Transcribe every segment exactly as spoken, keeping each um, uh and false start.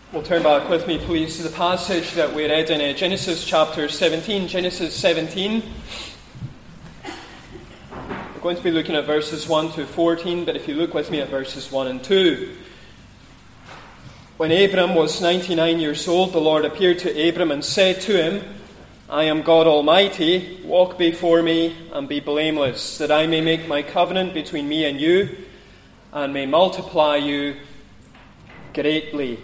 Well, turn back with me, please, to the passage that we read in uh, Genesis chapter seventeen. Genesis seventeen. We're going to be looking at verses one to fourteen, but if you look with me at verses one and two. When Abram was ninety-nine years old, the Lord appeared to Abram and said to him, I am God Almighty, walk before me and be blameless, that I may make my covenant between me and you, and may multiply you greatly.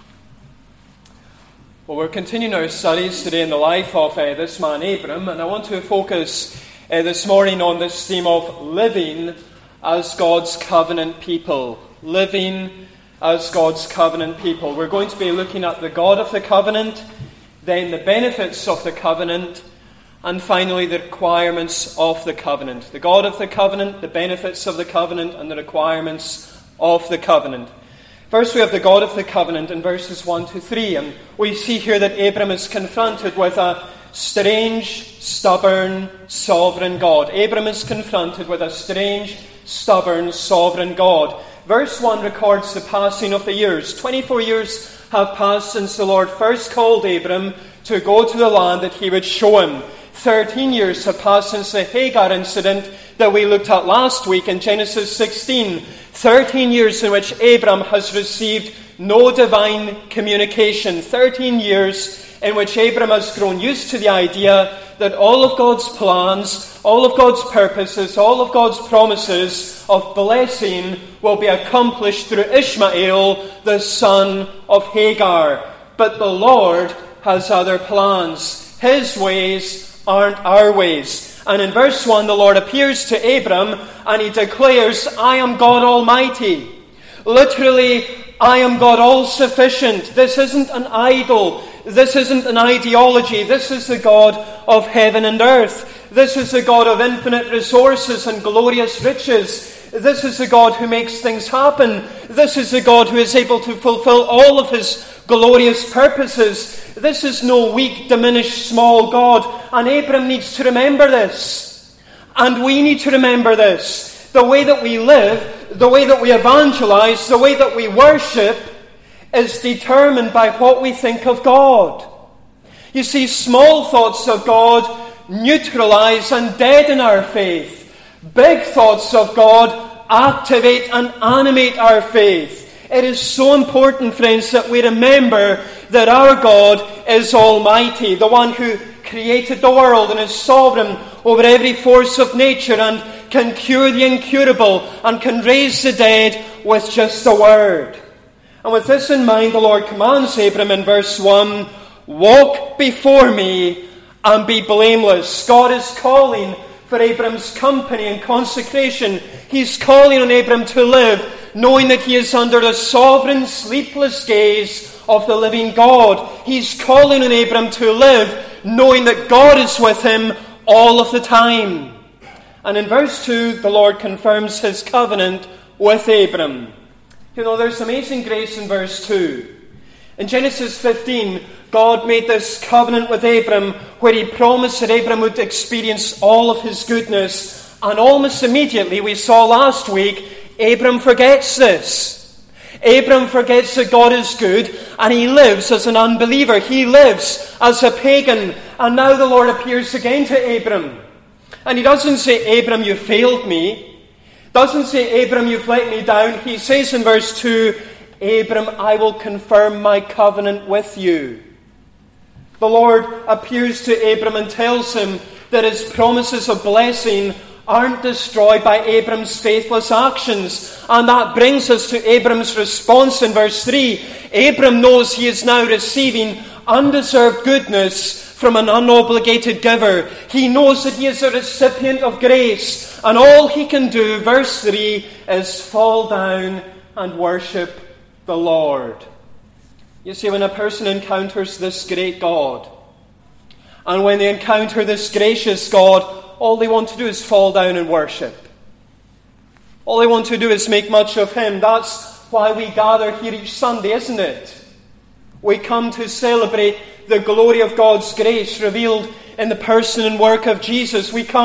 Well, we're continuing our studies today in the life of uh, this man Abram, and I want to focus uh, this morning on this theme of living as God's covenant people. Living as God's covenant people. We're going to be looking at the God of the covenant, then the benefits of the covenant, and finally the requirements of the covenant. The God of the covenant, the benefits of the covenant, and the requirements of the covenant. First we have the God of the covenant in verses one to three, and we see here that Abram is confronted with a strange, stubborn, sovereign God. Abram is confronted with a strange, stubborn, sovereign God. Verse one records the passing of the years. Twenty-four years have passed since the Lord first called Abram to go to the land that he would show him. Thirteen years have passed since the Hagar incident that we looked at last week in Genesis sixteen. Thirteen years in which Abram has received no divine communication. Thirteen years in which Abram has grown used to the idea that all of God's plans, all of God's purposes, all of God's promises of blessing will be accomplished through Ishmael, the son of Hagar. But the Lord has other plans. His ways aren't our ways. And in verse one, the Lord appears to Abram and he declares, I am God Almighty. Literally, I am God all-sufficient. This isn't an idol. This isn't an ideology. This is the God of heaven and earth. This is the God of infinite resources and glorious riches. This is the God who makes things happen. This is the God who is able to fulfill all of his glorious purposes. This is no weak, diminished, small God. And Abram needs to remember this. And we need to remember this. The way that we live, the way that we evangelize, the way that we worship is determined by what we think of God. You see, small thoughts of God neutralize and deaden our faith. Big thoughts of God activate and animate our faith. It is so important, friends, that we remember that our God is Almighty, the one who created the world and is sovereign over every force of nature and can cure the incurable and can raise the dead with just a word. And with this in mind, the Lord commands Abram in verse one, walk before me and be blameless. God is calling for Abram's company and consecration. He's calling on Abram to live, knowing that he is under the sovereign, sleepless gaze of the living God. He's calling on Abram to live, knowing that God is with him all of the time. And in verse two, the Lord confirms his covenant with Abram. You know, there's amazing grace in verse two. In Genesis fifteen, God made this covenant with Abram where he promised that Abram would experience all of his goodness. And almost immediately, we saw last week, Abram forgets this. Abram forgets that God is good and he lives as an unbeliever. He lives as a pagan. And now the Lord appears again to Abram. And he doesn't say, Abram, you failed me. Doesn't say, Abram, you've let me down. He says in verse two, Abram, I will confirm my covenant with you. The Lord appears to Abram and tells him that his promises of blessing aren't destroyed by Abram's faithless actions. And that brings us to Abram's response in verse three. Abram knows he is now receiving undeserved goodness from an unobligated giver. He knows that he is a recipient of grace. And all he can do, verse three, is fall down and worship the Lord. You see, when a person encounters this great God, and when they encounter this gracious God, all they want to do is fall down and worship. All they want to do is make much of him. That's why we gather here each Sunday, isn't it? We come to celebrate the glory of God's grace revealed in the person and work of Jesus. We come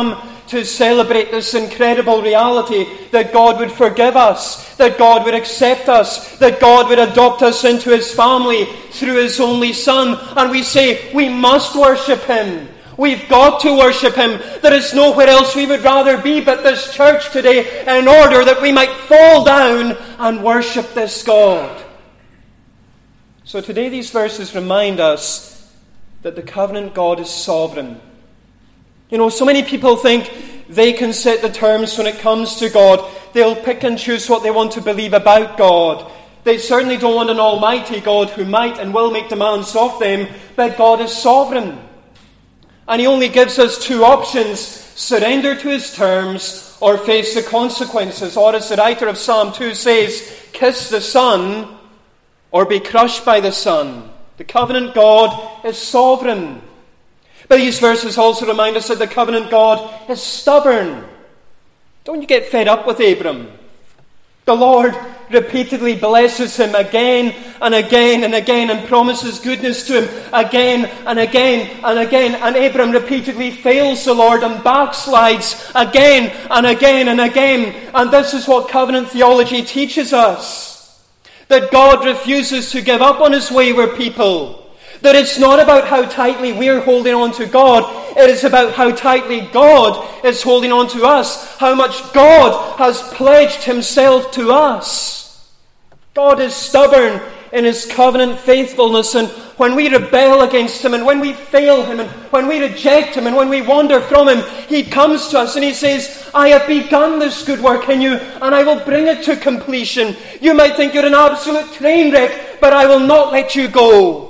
to celebrate this incredible reality that God would forgive us, that God would accept us, that God would adopt us into his family through his only Son. And we say we must worship him. We've got to worship him. There is nowhere else we would rather be but this church today, in order that we might fall down and worship this God. So today these verses remind us that the covenant God is sovereign. You know, so many people think they can set the terms when it comes to God. They'll pick and choose what they want to believe about God. They certainly don't want an almighty God who might and will make demands of them, but God is sovereign. And he only gives us two options: surrender to his terms or face the consequences. Or as the writer of Psalm two says, kiss the Son or be crushed by the Son. The covenant God is sovereign. But these verses also remind us that the covenant God is stubborn. Don't you get fed up with Abram? The Lord repeatedly blesses him again and again and again and promises goodness to him again and again and again. And Abram repeatedly fails the Lord and backslides again and again and again. And this is what covenant theology teaches us: that God refuses to give up on his wayward people. That it's not about how tightly we're holding on to God. It is about how tightly God is holding on to us. How much God has pledged himself to us. God is stubborn in his covenant faithfulness. And when we rebel against him, and when we fail him, and when we reject him, and when we wander from him, he comes to us and he says, I have begun this good work in you, and I will bring it to completion. You might think you're an absolute train wreck, but I will not let you go.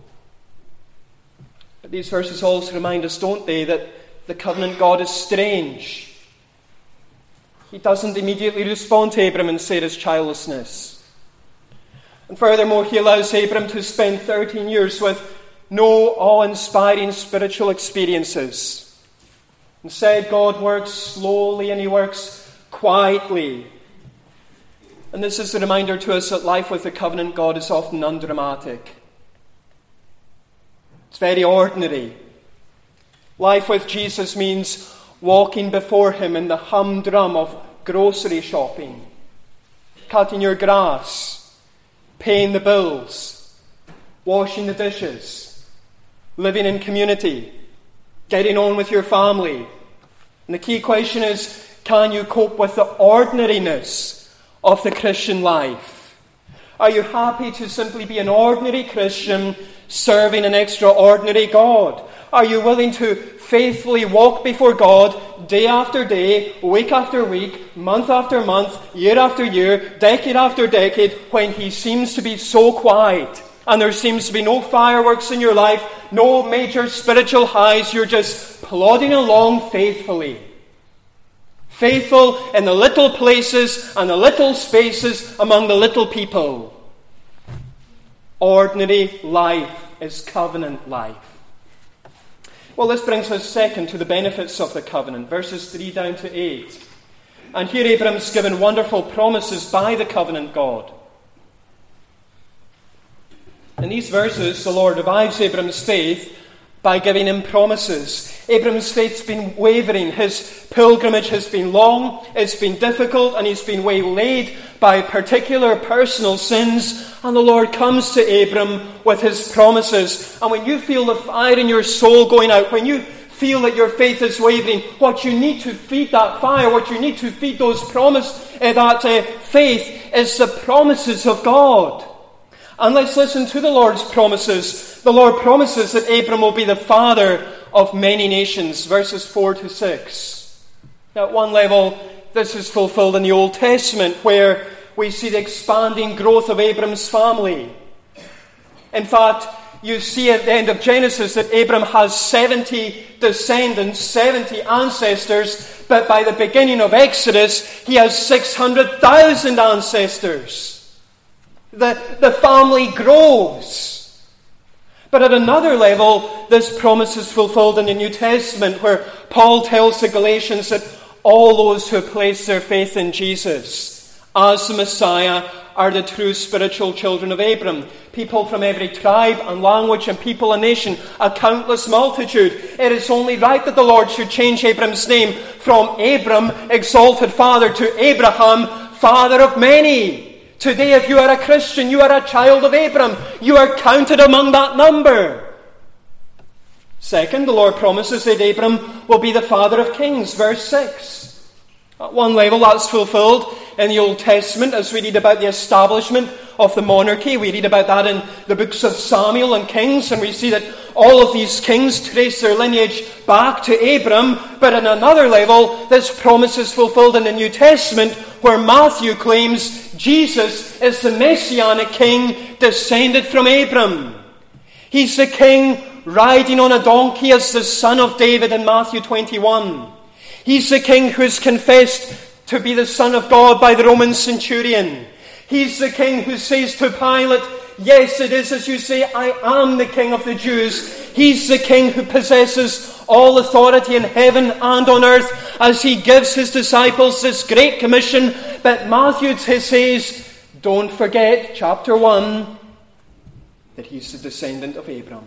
But these verses also remind us, don't they, that the covenant God is strange. He doesn't immediately respond to Abram in Sarah's childlessness. And furthermore, he allows Abram to spend thirteen years with no awe-inspiring spiritual experiences. Instead, God works slowly and he works quietly. And this is a reminder to us that life with the covenant God is often undramatic. It's very ordinary. Life with Jesus means walking before him in the humdrum of grocery shopping, cutting your grass, paying the bills, washing the dishes, living in community, getting on with your family. And the key question is, can you cope with the ordinariness of the Christian life? Are you happy to simply be an ordinary Christian serving an extraordinary God? Are you willing to faithfully walk before God day after day, week after week, month after month, year after year, decade after decade, when he seems to be so quiet and there seems to be no fireworks in your life, no major spiritual highs? You're just plodding along faithfully. Faithful in the little places and the little spaces among the little people. Ordinary life is covenant life. Well, this brings us second to the benefits of the covenant, verses three down to eight. And here Abram's given wonderful promises by the covenant God. In these verses, the Lord revives Abram's faith by giving him promises. Abram's faith's been wavering. His pilgrimage has been long, it's been difficult, and he's been waylaid by particular personal sins. And the Lord comes to Abram with his promises. And when you feel the fire in your soul going out, when you feel that your faith is wavering, what you need to feed that fire, what you need to feed those promise, uh, that uh, faith, is the promises of God. And let's listen to the Lord's promises. The Lord promises that Abram will be the father of many nations, verses four to six. Now, at one level, this is fulfilled in the Old Testament, where we see the expanding growth of Abram's family. In fact, you see at the end of Genesis that Abram has seventy descendants, seventy ancestors, but by the beginning of Exodus, he has six hundred thousand ancestors. The, the family grows. But at another level, this promise is fulfilled in the New Testament, where Paul tells the Galatians that all those who place their faith in Jesus as the Messiah, are the true spiritual children of Abram. People from every tribe and language and people and nation, a countless multitude. It is only right that the Lord should change Abram's name from Abram, exalted father, to Abraham, father of many. Today, if you are a Christian, you are a child of Abram. You are counted among that number. Second, the Lord promises that Abram will be the father of kings. Verse six. At one level, that's fulfilled in the Old Testament as we read about the establishment of the monarchy. We read about that in the books of Samuel and Kings, and we see that all of these kings trace their lineage back to Abram. But on another level, this promise is fulfilled in the New Testament, where Matthew claims Jesus is the Messianic king descended from Abram. He's the king riding on a donkey as the son of David in Matthew twenty-one. He's the king who is confessed to be the Son of God by the Roman centurion. He's the king who says to Pilate, yes, it is as you say, I am the King of the Jews. He's the king who possesses all authority in heaven and on earth as he gives his disciples this great commission. But Matthew says, don't forget, chapter one, that he's the descendant of Abram.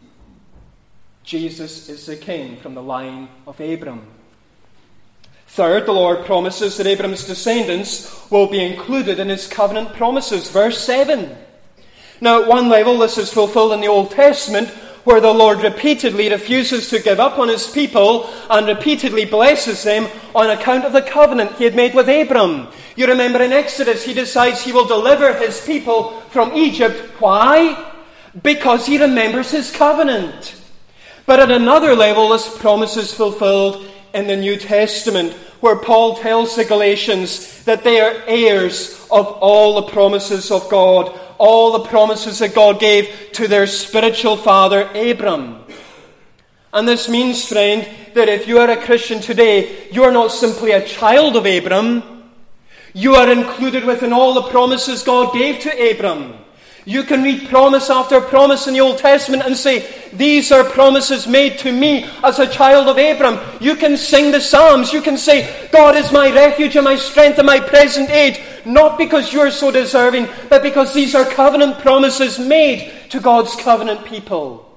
Jesus is the king from the line of Abram. Third, the Lord promises that Abram's descendants will be included in his covenant promises. Verse seven. Now, at one level, this is fulfilled in the Old Testament, where the Lord repeatedly refuses to give up on his people and repeatedly blesses them on account of the covenant he had made with Abram. You remember in Exodus, he decides he will deliver his people from Egypt. Why? Because he remembers his covenant. But at another level, this promise is fulfilled in the New Testament, where Paul tells the Galatians that they are heirs of all the promises of God, all the promises that God gave to their spiritual father, Abram. And this means, friend, that if you are a Christian today, you are not simply a child of Abram, you are included within all the promises God gave to Abram. You can read promise after promise in the Old Testament and say, these are promises made to me as a child of Abram. You can sing the Psalms. You can say, God is my refuge and my strength and my present aid. Not because you're so deserving, but because these are covenant promises made to God's covenant people.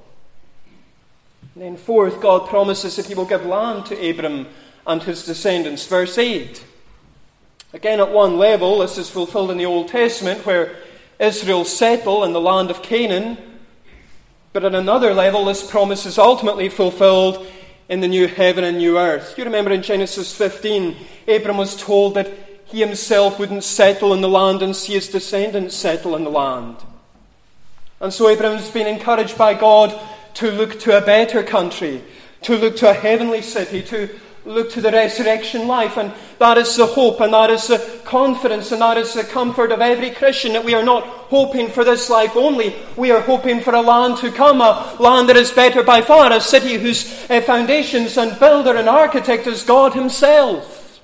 And then fourth, God promises that he will give land to Abram and his descendants. Verse eight. Again, at one level, this is fulfilled in the Old Testament, where Israel settle in the land of Canaan. But at another level, this promise is ultimately fulfilled in the new heaven and new earth. You remember in Genesis fifteen, Abram was told that he himself wouldn't settle in the land and see his descendants settle in the land. And so Abram's been encouraged by God to look to a better country, to look to a heavenly city, to look to the resurrection life. And that is the hope, and that is the confidence, and that is the comfort of every Christian, that we are not hoping for this life only. We are hoping for a land to come, a land that is better by far, a city whose uh, foundations and builder and architect is God himself.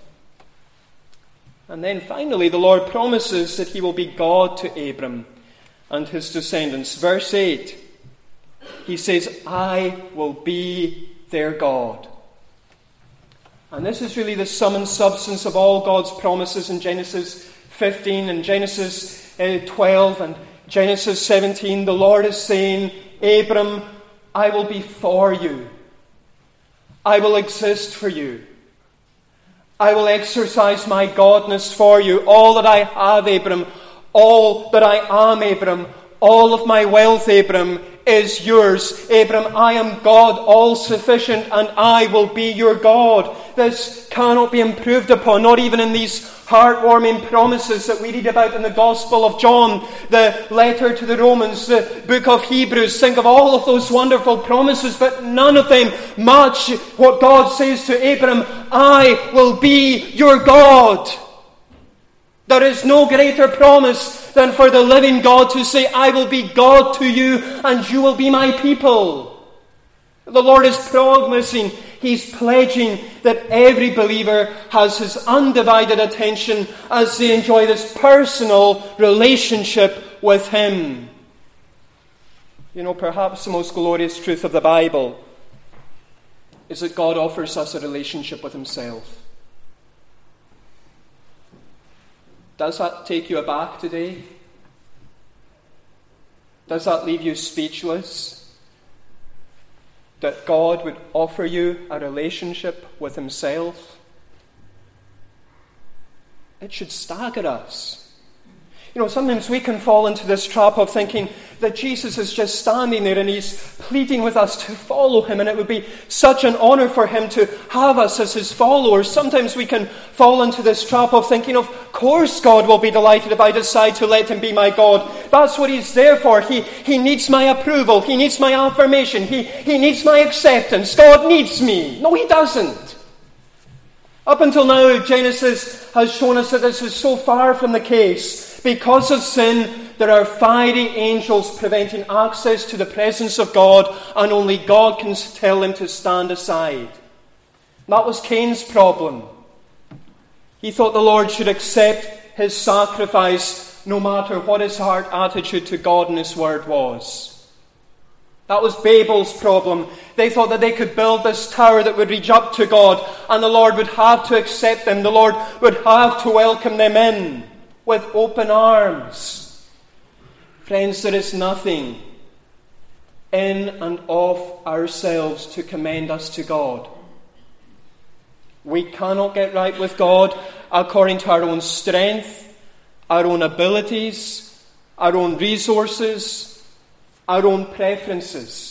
And then finally, the Lord promises that he will be God to Abram and his descendants. Verse eight, he says, I will be their God. And this is really the sum and substance of all God's promises in Genesis fifteen and Genesis twelve and Genesis seventeen. The Lord is saying, Abram, I will be for you. I will exist for you. I will exercise my godness for you. All that I have, Abram, all that I am, Abram, all of my wealth, Abram, is yours. Abram, I am God all-sufficient, and I will be your God. This cannot be improved upon, not even in these heartwarming promises that we read about in the Gospel of John, the letter to the Romans, the book of Hebrews. Think of all of those wonderful promises, but none of them match what God says to Abram, I will be your God. There is no greater promise than for the living God to say, I will be God to you and you will be my people. The Lord is promising, he's pledging that every believer has his undivided attention as they enjoy this personal relationship with him. You know, perhaps the most glorious truth of the Bible is that God offers us a relationship with himself. Does that take you aback today? Does that leave you speechless? That God would offer you a relationship with himself? It should stagger us. You know, sometimes we can fall into this trap of thinking that Jesus is just standing there and he's pleading with us to follow him, and it would be such an honor for him to have us as his followers. Sometimes we can fall into this trap of thinking, of course God will be delighted if I decide to let him be my God. That's what he's there for. He, he needs my approval. He needs my affirmation. He, he needs my acceptance. God needs me. No, he doesn't. Up until now, Genesis has shown us that this is so far from the case. Because of sin, there are fiery angels preventing access to the presence of God, and only God can tell him to stand aside. That was Cain's problem. He thought the Lord should accept his sacrifice no matter what his heart attitude to God and his word was. That was Babel's problem. They thought that they could build this tower that would reach up to God, and the Lord would have to accept them. The Lord would have to welcome them in with open arms. Friends, there is nothing in and of ourselves to commend us to God. We cannot get right with God according to our own strength, our own abilities, our own resources, our own preferences.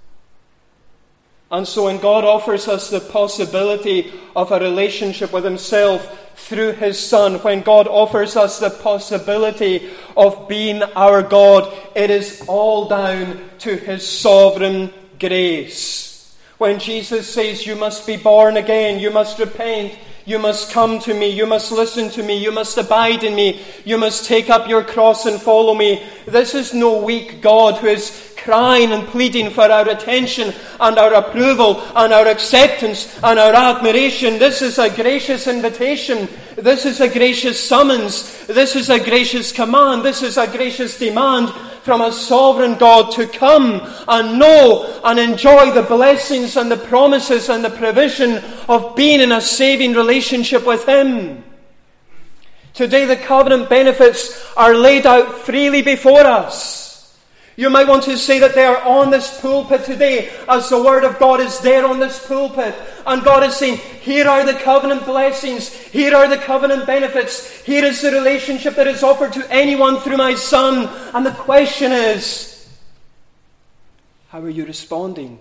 And so when God offers us the possibility of a relationship with himself through his Son, when God offers us the possibility of being our God, it is all down to his sovereign grace. When Jesus says, you must be born again, you must repent, you must come to me, you must listen to me, you must abide in me, you must take up your cross and follow me. This is no weak God who is crying and pleading for our attention and our approval and our acceptance and our admiration. This is a gracious invitation. This is a gracious summons. This is a gracious command. This is a gracious demand from a sovereign God to come and know and enjoy the blessings and the promises and the provision of being in a saving relationship with him. Today the covenant benefits are laid out freely before us. You might want to say that they are on this pulpit today, as the Word of God is there on this pulpit. And God is saying, here are the covenant blessings, here are the covenant benefits, here is the relationship that is offered to anyone through my Son. And the question is, how are you responding?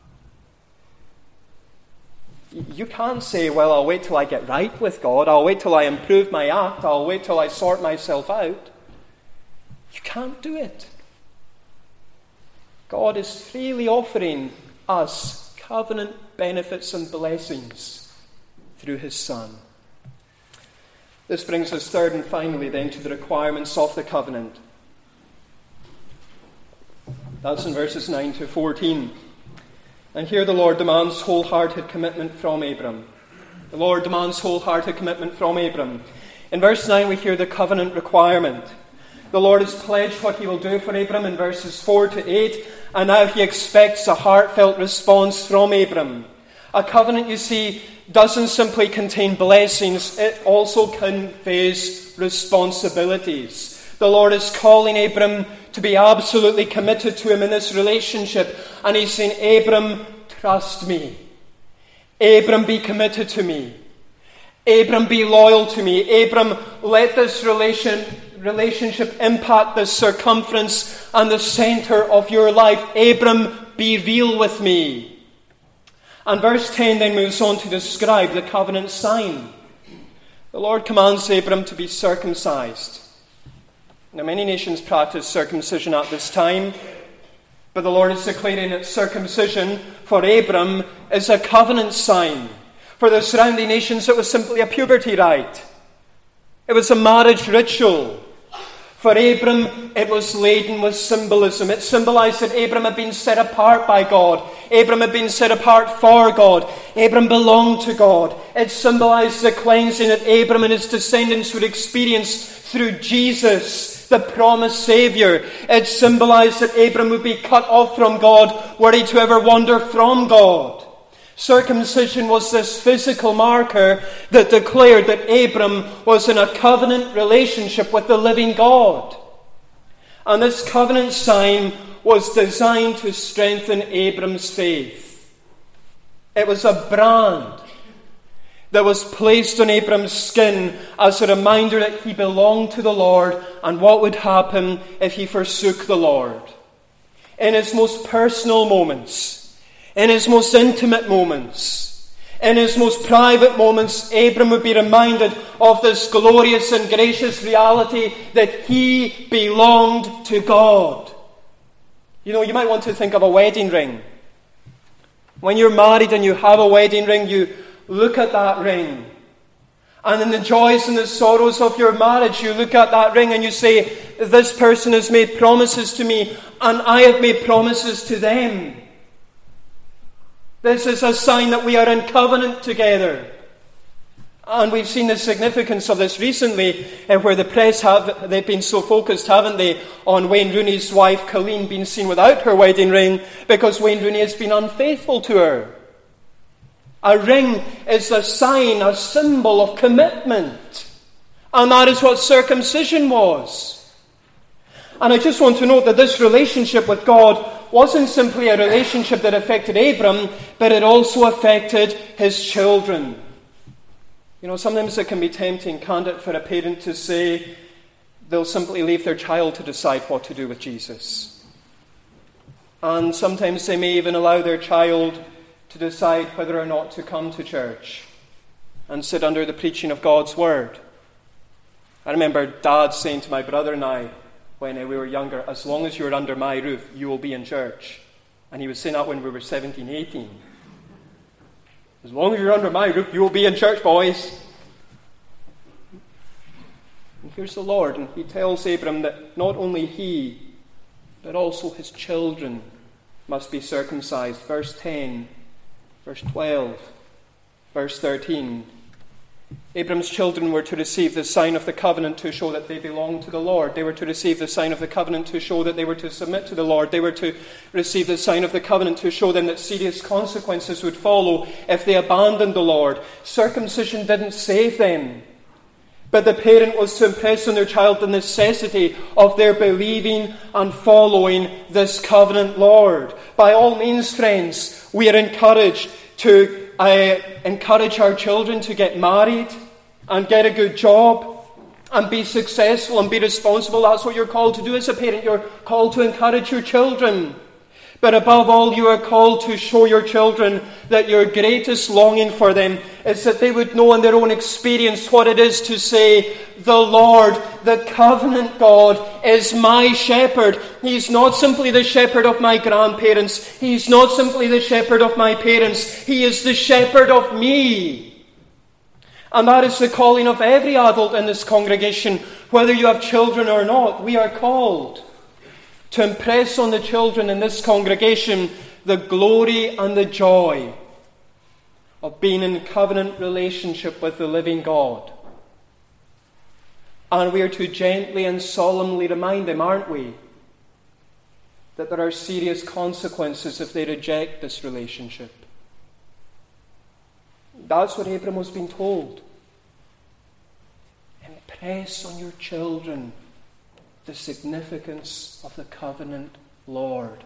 You can't say, well, I'll wait till I get right with God, I'll wait till I improve my act, I'll wait till I sort myself out. You can't do it. God is freely offering us covenant benefits and blessings through his Son. This brings us third and finally then to the requirements of the covenant. That's in verses nine to fourteen. And here the Lord demands wholehearted commitment from Abram. The Lord demands wholehearted commitment from Abram. In verse nine we hear the covenant requirement. The Lord has pledged what he will do for Abram in verses four to eight, and now he expects a heartfelt response from Abram. A covenant, you see, doesn't simply contain blessings, it also conveys responsibilities. The Lord is calling Abram to be absolutely committed to him in this relationship, and he's saying, Abram, trust me. Abram, be committed to me. Abram, be loyal to me. Abram, let this relation relationship impact the circumference and the center of your life. Abram, be real with me. And verse ten then moves on to describe the covenant sign. The Lord commands Abram to be circumcised. Now, many nations practice circumcision at this time, but the Lord is declaring that circumcision for Abram is a covenant sign. For the surrounding nations, it was simply a puberty rite. It was a marriage ritual. For Abram, it was laden with symbolism. It symbolized that Abram had been set apart by God. Abram had been set apart for God. Abram belonged to God. It symbolized the cleansing that Abram and his descendants would experience through Jesus, the promised Saviour. It symbolized that Abram would be cut off from God, were he to ever wander from God. Circumcision was this physical marker that declared that Abram was in a covenant relationship with the living God. And this covenant sign was designed to strengthen Abram's faith. It was a brand that was placed on Abram's skin as a reminder that he belonged to the Lord and what would happen if he forsook the Lord. In his most personal moments, in his most intimate moments, in his most private moments, Abram would be reminded of this glorious and gracious reality that he belonged to God. You know, you might want to think of a wedding ring. When you're married and you have a wedding ring, you look at that ring. And in the joys and the sorrows of your marriage, you look at that ring and you say, this person has made promises to me, and I have made promises to them. This is a sign that we are in covenant together. And we've seen the significance of this recently, uh, where the press have, they've been so focused, haven't they, on Wayne Rooney's wife, Colleen, being seen without her wedding ring, because Wayne Rooney has been unfaithful to her. A ring is a sign, a symbol of commitment. And that is what circumcision was. And I just want to note that this relationship with God wasn't simply a relationship that affected Abram, but it also affected his children. You know, sometimes it can be tempting, can't it, for a parent to say they'll simply leave their child to decide what to do with Jesus. And sometimes they may even allow their child to decide whether or not to come to church and sit under the preaching of God's Word. I remember Dad saying to my brother and I, when we were younger, as long as you're under my roof, you will be in church. And he was saying that when we were seventeen, eighteen. As long as you're under my roof, you will be in church, boys. And here's the Lord, and he tells Abram that not only he, but also his children must be circumcised. Verse ten, verse twelve, verse thirteen. Abram's children were to receive the sign of the covenant to show that they belonged to the Lord. They were to receive the sign of the covenant to show that they were to submit to the Lord. They were to receive the sign of the covenant to show them that serious consequences would follow if they abandoned the Lord. Circumcision didn't save them, but the parent was to impress on their child the necessity of their believing and following this covenant Lord. By all means, friends, we are encouraged to I encourage our children to get married and get a good job and be successful and be responsible. That's what you're called to do as a parent. You're called to encourage your children. But above all, you are called to show your children that your greatest longing for them is that they would know in their own experience what it is to say, the Lord, the covenant God, is my shepherd. He's not simply the shepherd of my grandparents. He's not simply the shepherd of my parents. He is the shepherd of me. And that is the calling of every adult in this congregation, whether you have children or not. We are called to impress on the children in this congregation the glory and the joy of being in covenant relationship with the living God. And we are to gently and solemnly remind them, aren't we, that there are serious consequences if they reject this relationship. That's what Abram was being told. Impress on your children the significance of the covenant Lord.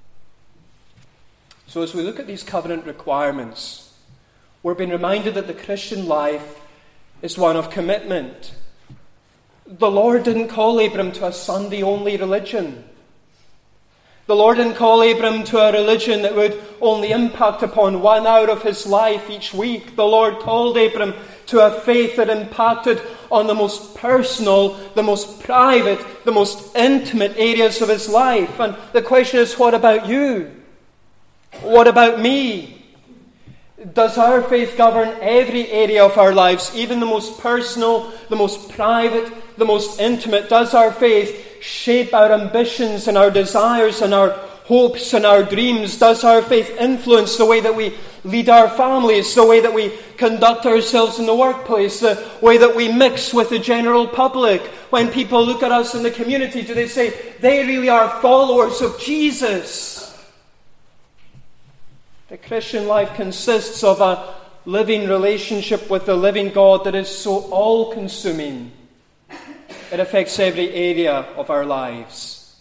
So as we look at these covenant requirements, we're being reminded that the Christian life is one of commitment. The Lord didn't call Abram to a Sunday-only religion. The Lord didn't call Abram to a religion that would only impact upon one hour of his life each week. The Lord called Abram to a faith that impacted on the most personal, the most private, the most intimate areas of his life. And the question is, what about you? What about me? Does our faith govern every area of our lives, even the most personal, the most private, the most intimate? Does our faith shape our ambitions and our desires and our hopes and our dreams? Does our faith influence the way that we lead our families, the way that we conduct ourselves in the workplace, the way that we mix with the general public? When people look at us in the community, do they say, they really are followers of Jesus? The Christian life consists of a living relationship with the living God that is so all-consuming. It affects every area of our lives.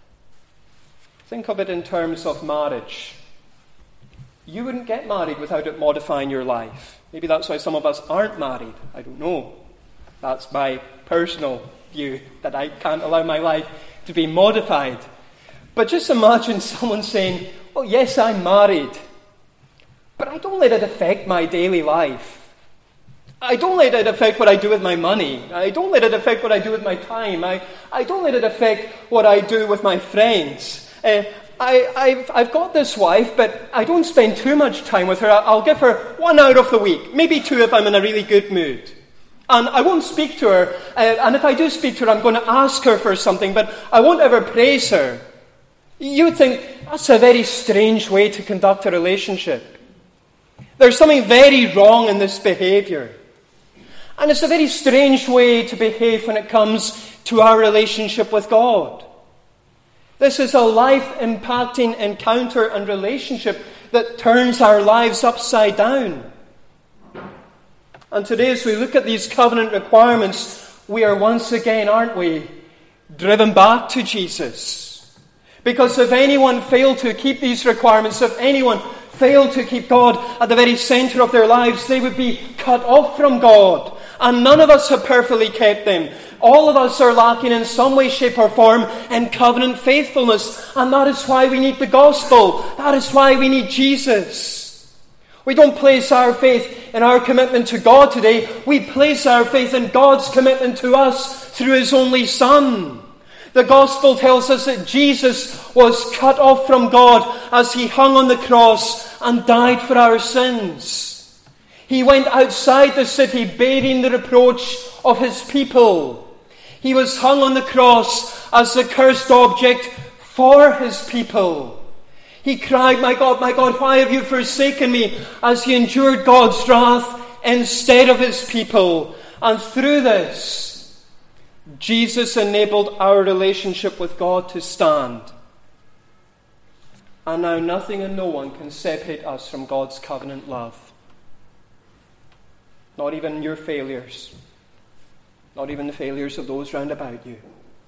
Think of it in terms of marriage. You wouldn't get married without it modifying your life. Maybe that's why some of us aren't married. I don't know. That's my personal view, that I can't allow my life to be modified. But just imagine someone saying, "Oh, yes, I'm married, but I don't let it affect my daily life. I don't let it affect what I do with my money. I don't let it affect what I do with my time. I, I don't let it affect what I do with my friends. Uh, I, I've, I've got this wife, but I don't spend too much time with her. I'll give her one hour of the week, maybe two if I'm in a really good mood. And I won't speak to her. Uh, and if I do speak to her, I'm going to ask her for something, but I won't ever praise her." You would think, that's a very strange way to conduct a relationship. There's something very wrong in this behavior. And it's a very strange way to behave when it comes to our relationship with God. This is a life-impacting encounter and relationship that turns our lives upside down. And today, as we look at these covenant requirements, we are once again, aren't we, driven back to Jesus. Because if anyone failed to keep these requirements, if anyone failed to keep God at the very center of their lives, they would be cut off from God. And none of us have perfectly kept them. All of us are lacking in some way, shape or form in covenant faithfulness. And that is why we need the gospel. That is why we need Jesus. We don't place our faith in our commitment to God today. We place our faith in God's commitment to us through His only Son. The gospel tells us that Jesus was cut off from God as He hung on the cross and died for our sins. He went outside the city bearing the reproach of His people. He was hung on the cross as the cursed object for His people. He cried, "My God, my God, why have you forsaken me?" as He endured God's wrath instead of His people. And through this, Jesus enabled our relationship with God to stand. And now nothing and no one can separate us from God's covenant love. Not even your failures. Not even the failures of those round about you.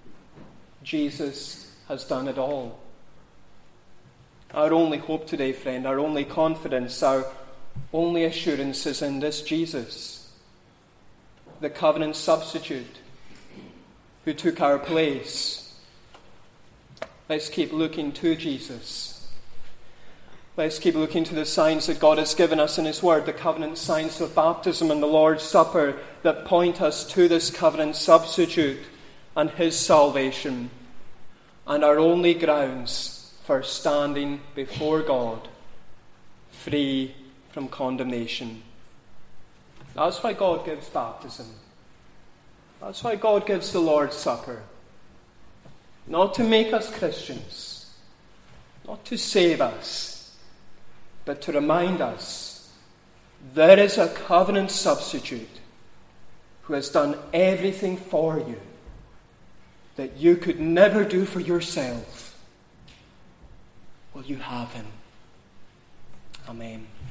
Jesus has done it all. Our only hope today, friend, our only confidence, our only assurance is in this Jesus, the covenant substitute, who took our place. Let's keep looking to Jesus. Let's keep looking to the signs that God has given us in His Word, the covenant signs of baptism and the Lord's Supper that point us to this covenant substitute and His salvation, and our only grounds for standing before God free from condemnation. That's why God gives baptism. That's why God gives the Lord's Supper. Not to make us Christians, not to save us, but to remind us there is a covenant substitute who has done everything for you that you could never do for yourself. Will you have Him? Amen.